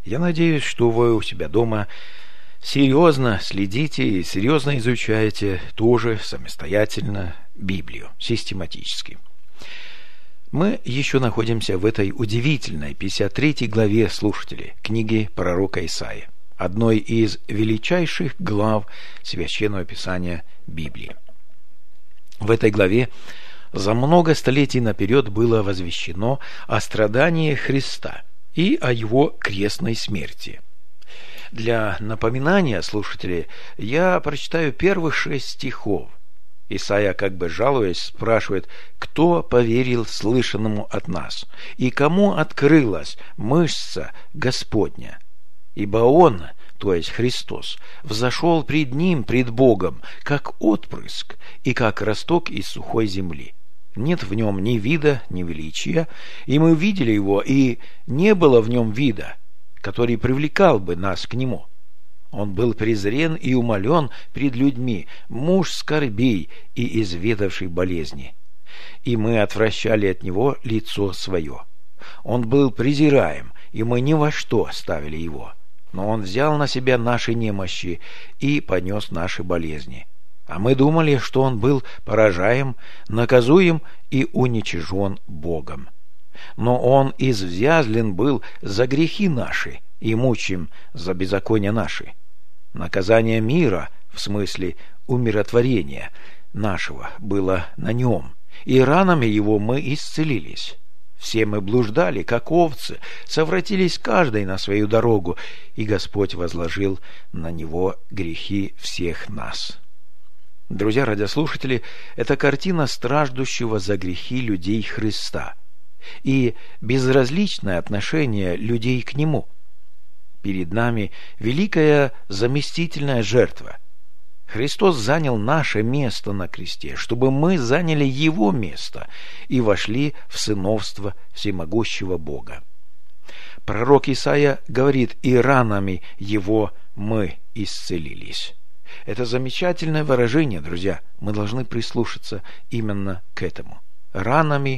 Я надеюсь, что вы у себя дома серьезно следите и серьезно изучаете тоже самостоятельно Библию, систематически. Мы еще находимся в этой удивительной 53 главе, слушатели, книги пророка Исаии, одной из величайших глав Священного Писания Библии. В этой главе за много столетий наперед было возвещено о страдании Христа и о его крестной смерти. Для напоминания, слушатели, я прочитаю первых 6 стихов. Исаия, как бы жалуясь, спрашивает: «Кто поверил слышанному от нас? И кому открылась мышца Господня? Ибо Он, то есть Христос, взошел пред Ним, пред Богом, как отпрыск и как росток из сухой земли. Нет в Нем ни вида, ни величия, и мы видели Его, и не было в Нем вида, который привлекал бы нас к Нему. Он был презрен и умолен пред людьми, муж скорбей и изведавший болезни. И мы отвращали от Него лицо свое. Он был презираем, и мы ни во что ставили Его. Но Он взял на себя наши немощи и понес наши болезни. А мы думали, что Он был поражаем, наказуем и уничижен Богом. Но Он извязлен был за грехи наши и мучим за беззакония наши. Наказание мира, в смысле умиротворения нашего, было на Нем, и ранами Его мы исцелились. Все мы блуждали, как овцы, совратились каждый на свою дорогу, и Господь возложил на Него грехи всех нас». Друзья радиослушатели, это картина страждущего за грехи людей Христа и безразличное отношение людей к Нему. Перед нами великая заместительная жертва. Христос занял наше место на кресте, чтобы мы заняли Его место и вошли в сыновство всемогущего Бога. Пророк Исаия говорит: «И ранами Его мы исцелились». Это замечательное выражение, друзья. Мы должны прислушаться именно к этому. Ранами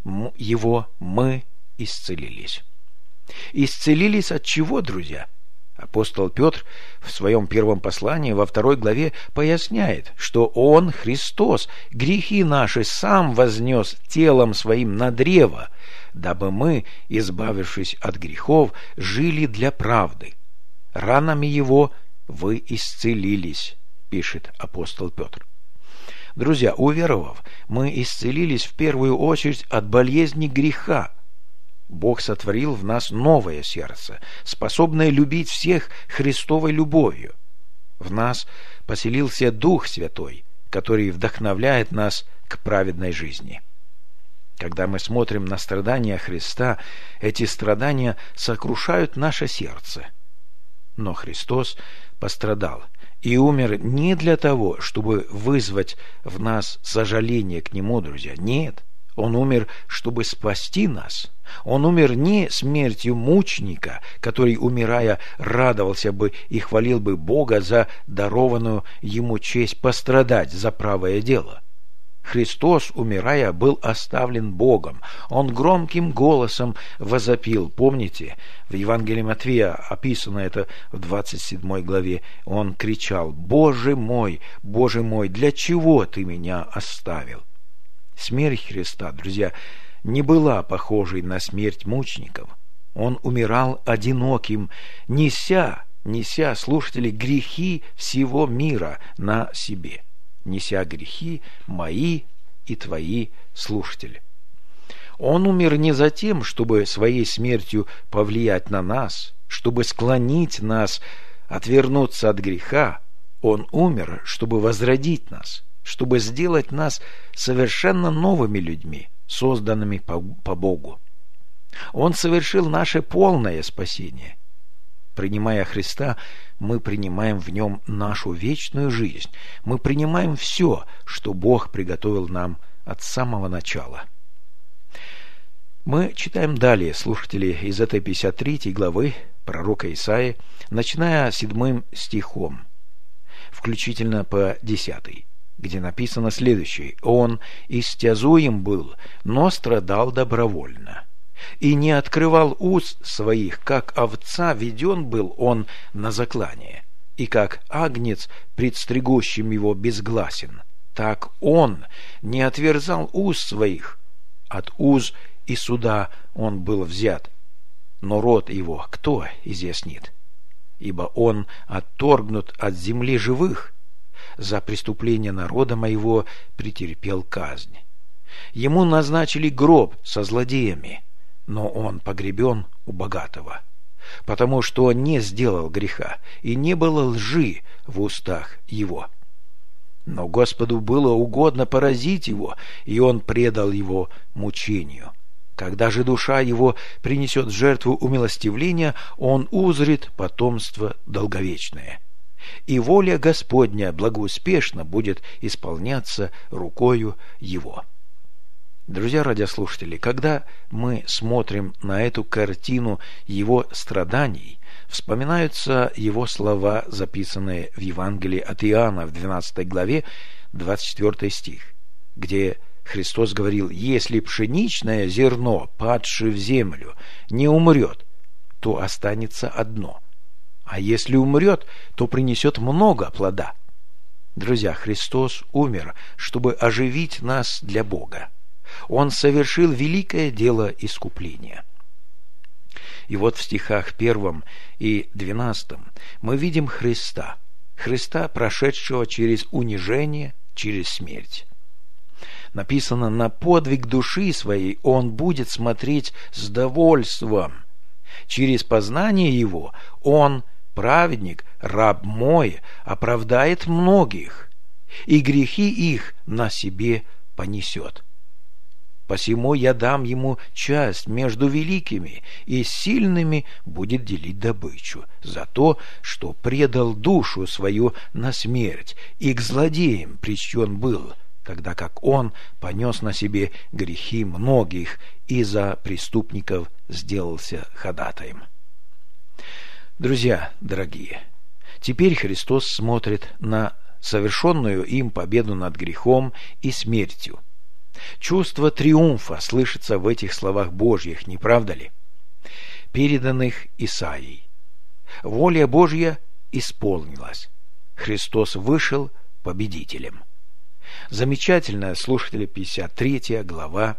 Его мы исцелились. Исцелились от чего, друзья? Апостол Петр в своем первом послании во 2 главе поясняет, что Он, Христос, грехи наши сам вознес телом Своим на древо, дабы мы, избавившись от грехов, жили для правды. Ранами Его вы исцелились, пишет апостол Петр. Друзья, уверовав, мы исцелились в первую очередь от болезни греха. Бог сотворил в нас новое сердце, способное любить всех Христовой любовью. В нас поселился Дух Святой, который вдохновляет нас к праведной жизни. Когда мы смотрим на страдания Христа, эти страдания сокрушают наше сердце. Но Христос пострадал и умер не для того, чтобы вызвать в нас сожаление к Нему, друзья. Нет, Он умер, чтобы спасти нас. Он умер не смертью мученика, который, умирая, радовался бы и хвалил бы Бога за дарованную Ему честь пострадать за правое дело. Христос, умирая, был оставлен Богом. Он громким голосом возопил. Помните, в Евангелии Матфея описано это в 27 главе. Он кричал: Боже мой, для чего Ты меня оставил?» Смерть Христа, друзья, не была похожей на смерть мучеников. Он умирал одиноким, неся, слушатели, грехи всего мира на себе. Неся грехи мои и твои, слушатели. Он умер не за тем, чтобы своей смертью повлиять на нас, чтобы склонить нас отвернуться от греха. Он умер, чтобы возродить нас, чтобы сделать нас совершенно новыми людьми, созданными по Богу. Он совершил наше полное спасение. Принимая Христа, мы принимаем в Нем нашу вечную жизнь. Мы принимаем все, что Бог приготовил нам от самого начала. Мы читаем далее, слушатели, из этой 53 главы пророка Исаии, начиная 7 стихом, включительно по 10, где написано следующее: «Он истязуем был, но страдал добровольно, и не открывал уст своих, как овца веден был он на заклание, и как агнец пред стригущим его безгласен, так он не отверзал уст своих, от уз и суда он был взят, но род его кто изъяснит? Ибо он отторгнут от земли живых, за преступление народа моего претерпел казнь. Ему назначили гроб со злодеями, но он погребен у богатого, потому что не сделал греха, и не было лжи в устах его. Но Господу было угодно поразить его, и он предал его мучению. Когда же душа его принесет в жертву умилостивления, он узрит потомство долговечное. И воля Господня благоуспешно будет исполняться рукою его. Друзья радиослушатели, когда мы смотрим на эту картину его страданий, вспоминаются его слова, записанные в Евангелии от Иоанна в 12 главе, 24 стих, где Христос говорил: «Если пшеничное зерно, падшее в землю, не умрет, то останется одно, а если умрет, то принесет много плода». Друзья, Христос умер, чтобы оживить нас для Бога. Он совершил великое дело искупления. И вот в стихах 1 и 12 мы видим Христа, прошедшего через унижение, через смерть. Написано: на подвиг души своей он будет смотреть с довольством. Через познание его он, праведник, раб мой, оправдает многих, и грехи их на себе понесет. Посему я дам ему часть между великими, и сильными будет делить добычу за то, что предал душу свою на смерть, и к злодеям причтен был, тогда как он понес на себе грехи многих и за преступников сделался ходатаем. Друзья дорогие, теперь Христос смотрит на совершенную им победу над грехом и смертью. Чувство триумфа слышится в этих словах Божьих, не правда ли? Переданных Исаией. Воля Божья исполнилась. Христос вышел победителем. Замечательная, слушатели, 53 глава,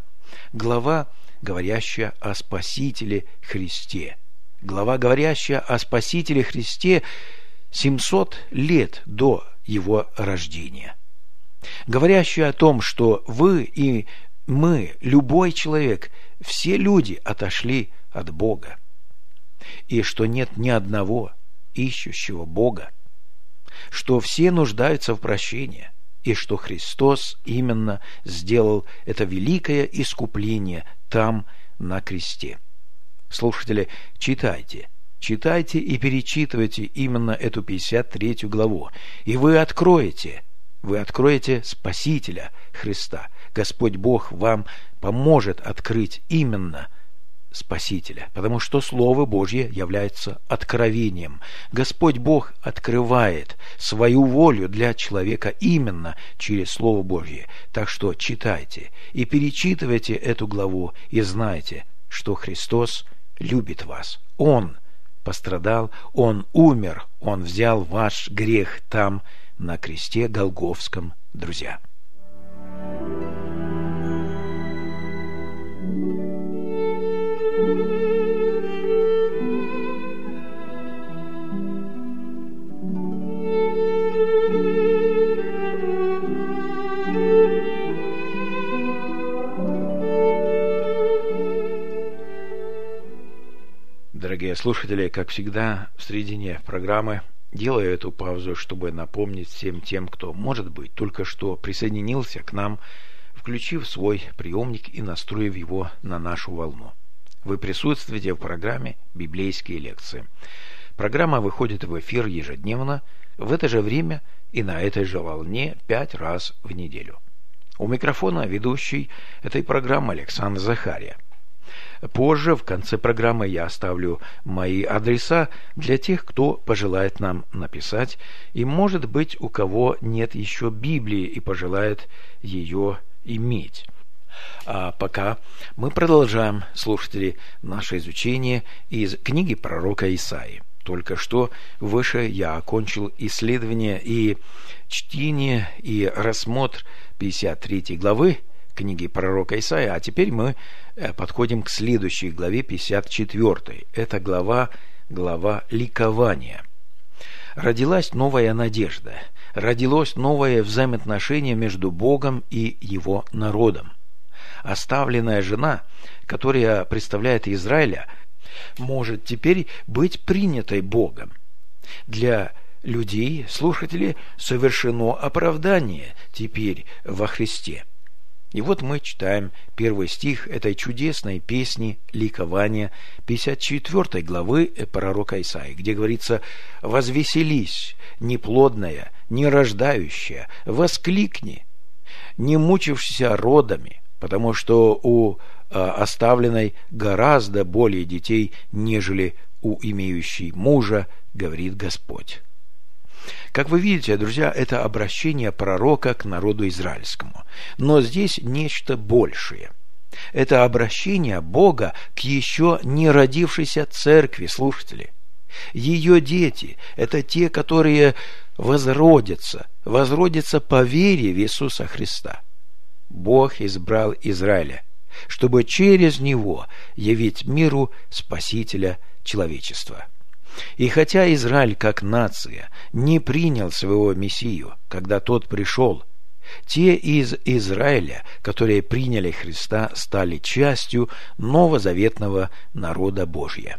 говорящая о Спасителе Христе. Глава, говорящая о Спасителе Христе 700 лет до его рождения. Говорящая о том, что вы и мы, любой человек, все люди отошли от Бога, и что нет ни одного ищущего Бога, что все нуждаются в прощении, и что Христос именно сделал это великое искупление там, на кресте. Слушатели, читайте и перечитывайте именно эту 53 главу, и вы откроете Спасителя Христа. Господь Бог вам поможет открыть именно Спасителя, потому что Слово Божье является откровением. Господь Бог открывает свою волю для человека именно через Слово Божье. Так что читайте и перечитывайте эту главу, и знайте, что Христос любит вас. Он пострадал, Он умер, Он взял ваш грех там, на кресте Голгофском, друзья. Дорогие слушатели, как всегда, в середине программы делаю эту паузу, чтобы напомнить всем тем, кто, может быть, только что присоединился к нам, включив свой приемник и настроив его на нашу волну. Вы присутствуете в программе «Библейские лекции». Программа выходит в эфир ежедневно, в это же время и на этой же волне 5 раз в неделю. У микрофона ведущий этой программы Александр Захария. Позже, в конце программы, я оставлю мои адреса для тех, кто пожелает нам написать, и, может быть, у кого нет еще Библии и пожелает ее иметь. А пока мы продолжаем, слушатели, наше изучение из книги пророка Исаии. Только что выше я окончил исследование и чтение и рассмотр 53 главы книги пророка Исаии, а теперь мы подходим к следующей главе, 54. Это глава ликования. Родилась новая надежда, родилось новое взаимоотношение между Богом и Его народом. Оставленная жена, которая представляет Израиля, может теперь быть принятой Богом. Для людей, слушателей, совершено оправдание теперь во Христе. И вот мы читаем первый стих этой чудесной песни ликования 54 главы пророка Исаии, где говорится: «Возвеселись, неплодная, нерождающая, воскликни, не мучившийся родами, потому что у оставленной гораздо более детей, нежели у имеющей мужа, говорит Господь». Как вы видите, друзья, это обращение пророка к народу израильскому. Но здесь нечто большее. Это обращение Бога к еще не родившейся церкви, слушатели. Ее дети – это те, которые возродятся по вере в Иисуса Христа. Бог избрал Израиля, чтобы через него явить миру Спасителя человечества. И хотя Израиль как нация не принял своего Мессию, когда тот пришел, те из Израиля, которые приняли Христа, стали частью новозаветного народа Божия.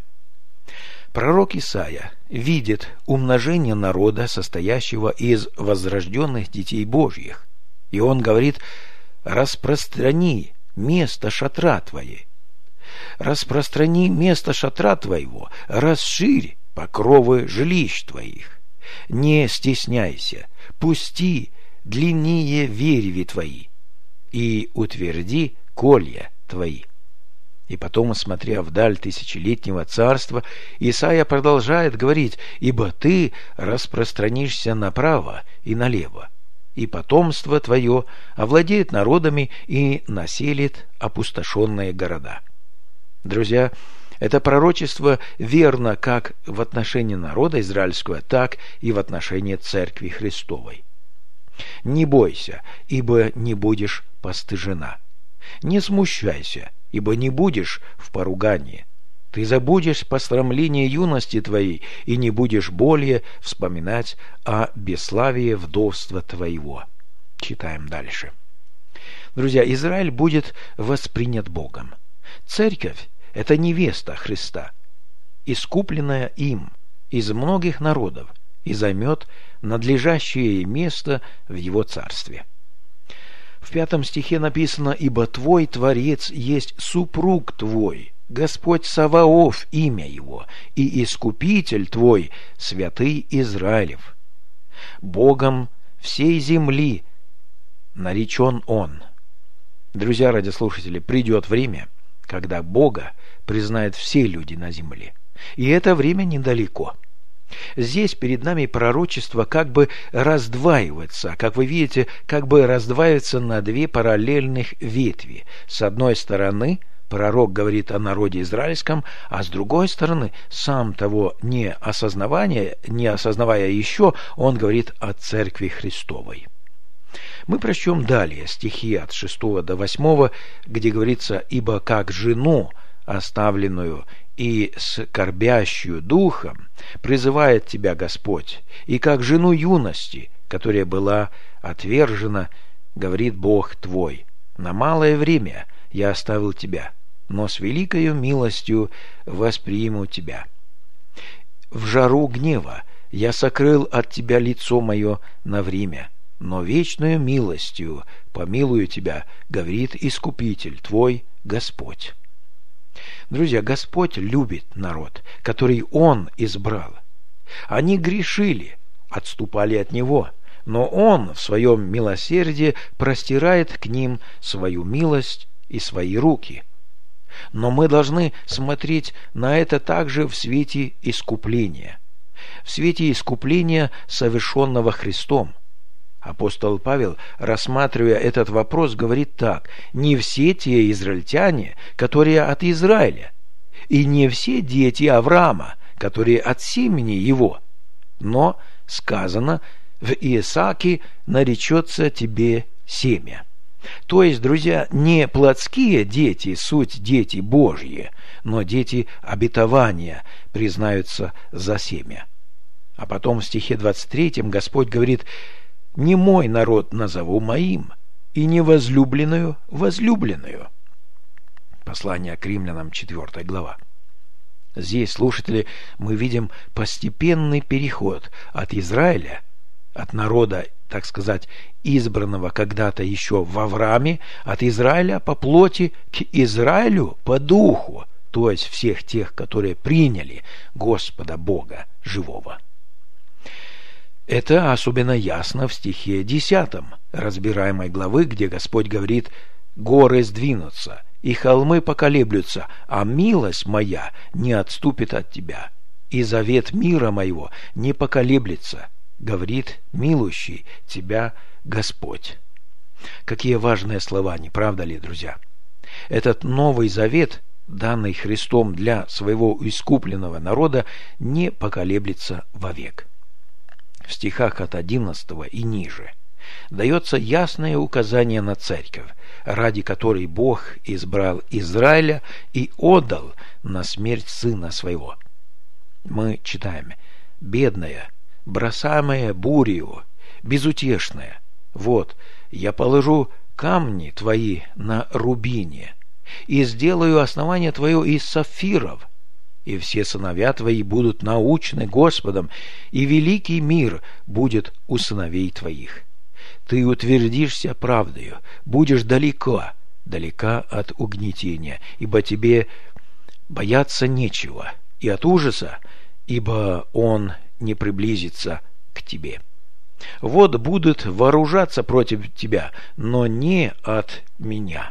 Пророк Исаия видит умножение народа, состоящего из возрожденных детей Божьих, и он говорит: «Распространи место шатра твоей, распространи место шатра твоего, расширь покровы жилищ твоих, не стесняйся, пусти длиннее верви твои и утверди колья твои». И потом, смотря вдаль тысячелетнего царства, Исаия продолжает говорить: «Ибо ты распространишься направо и налево, и потомство твое овладеет народами и населит опустошенные города». Друзья, это пророчество верно как в отношении народа израильского, так и в отношении Церкви Христовой. «Не бойся, ибо не будешь постыжена. Не смущайся, ибо не будешь в поругании. Ты забудешь посрамление юности твоей и не будешь более вспоминать о бесславии вдовства твоего». Читаем дальше. Друзья, Израиль будет воспринят Богом. Церковь – это невеста Христа, искупленная им из многих народов, и займет надлежащее место в Его Царстве. В 5 стихе написано: «Ибо Твой Творец есть супруг Твой, Господь Саваоф имя Его, и Искупитель Твой, святый Израилев. Богом всей земли наречен Он». Друзья радиослушатели, придет время, когда Бога признают все люди на земле. И это время недалеко. Здесь перед нами пророчество как бы раздваивается, как вы видите, как бы раздваивается на две параллельных ветви. С одной стороны, пророк говорит о народе израильском, а с другой стороны, сам того не осознавая еще, он говорит о Церкви Христовой. Мы прочтем далее стихи от 6 до 8, где говорится: «Ибо как жену, оставленную и скорбящую духом, призывает тебя Господь, и как жену юности, которая была отвержена, говорит Бог твой: на малое время я оставил тебя, но с великою милостью восприму тебя. В жару гнева я сокрыл от тебя лицо мое на время, но вечную милостью помилую тебя, говорит Искупитель твой Господь». Друзья, Господь любит народ, который Он избрал. Они грешили, отступали от Него, но Он в своем милосердии простирает к ним свою милость и свои руки. Но мы должны смотреть на это также в свете искупления, совершенного Христом. Апостол Павел, рассматривая этот вопрос, говорит так: «Не все те израильтяне, которые от Израиля, и не все дети Авраама, которые от семени его, но сказано: в Исааке наречется тебе семя». То есть, друзья, не плотские дети суть дети Божьи, но дети обетования признаются за семя. А потом в стихе 23 Господь говорит: «Не мой народ назову моим, и не возлюбленную возлюбленную». Послание к Римлянам, 4 глава. Здесь, слушатели, мы видим постепенный переход от Израиля, от народа, так сказать, избранного когда-то еще в Аврааме, от Израиля по плоти к Израилю по духу, то есть всех тех, которые приняли Господа Бога живого. Это особенно ясно в стихе 10 разбираемой главы, где Господь говорит: «Горы сдвинутся, и холмы поколеблются, а милость моя не отступит от тебя, и завет мира моего не поколеблется, говорит милующий тебя Господь». Какие важные слова, не правда ли, друзья? Этот новый завет, данный Христом для своего искупленного народа, не поколеблется вовек. В стихах от 11 и ниже дается ясное указание на церковь, ради которой Бог избрал Израиля и отдал на смерть Сына Своего. Мы читаем: «Бедная, бросаемая бурею, безутешная, вот, я положу камни твои на рубине, и сделаю основание твое из сапфиров, и все сыновья твои будут научены Господом, и великий мир будет у сыновей твоих. Ты утвердишься правдою, будешь далека от угнетения, ибо тебе бояться нечего, и от ужаса, ибо он не приблизится к тебе. Вот будут вооружаться против тебя, но не от меня.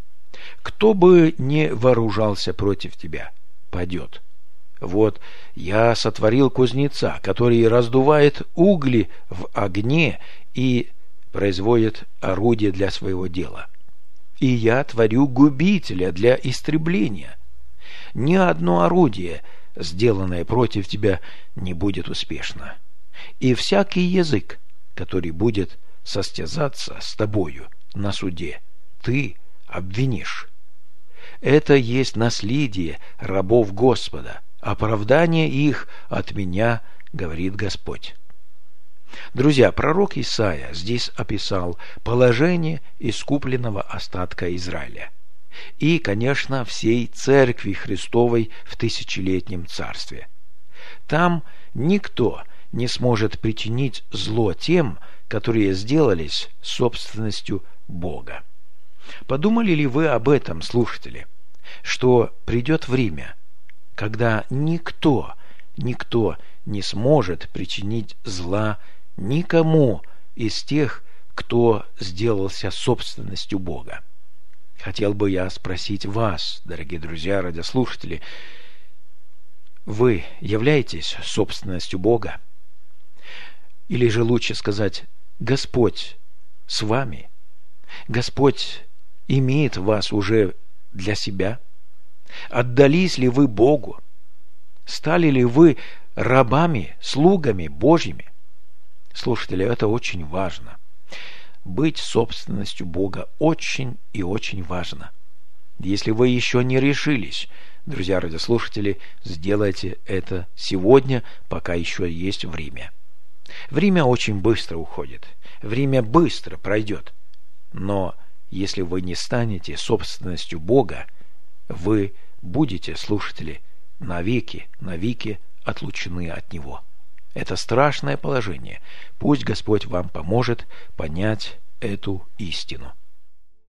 Кто бы не вооружался против тебя, падет. Вот я сотворил кузнеца, который раздувает угли в огне и производит орудие для своего дела. И я творю губителя для истребления. Ни одно орудие, сделанное против тебя, не будет успешно. И всякий язык, который будет состязаться с тобою на суде, ты обвинишь. Это есть наследие рабов Господа, оправдание их от меня, говорит Господь». Друзья, пророк Исаия здесь описал положение искупленного остатка Израиля и, конечно, всей Церкви Христовой в тысячелетнем царстве. Там никто не сможет причинить зло тем, которые сделались собственностью Бога. Подумали ли вы об этом, слушатели, что придет время, когда никто не сможет причинить зла никому из тех, кто сделался собственностью Бога? Хотел бы я спросить вас, дорогие друзья, радиослушатели, вы являетесь собственностью Бога? Или же лучше сказать: Господь с вами? Господь имеет вас уже для себя? Отдались ли вы Богу? Стали ли вы рабами, слугами Божьими? Слушатели, это очень важно. Быть собственностью Бога очень и очень важно. Если вы еще не решились, друзья радиослушатели, сделайте это сегодня, пока еще есть время. Время очень быстро уходит, время быстро пройдет. Но если вы не станете собственностью Бога, вы будете, слушатели, навеки отлучены от Него. Это страшное положение. Пусть Господь вам поможет понять эту истину.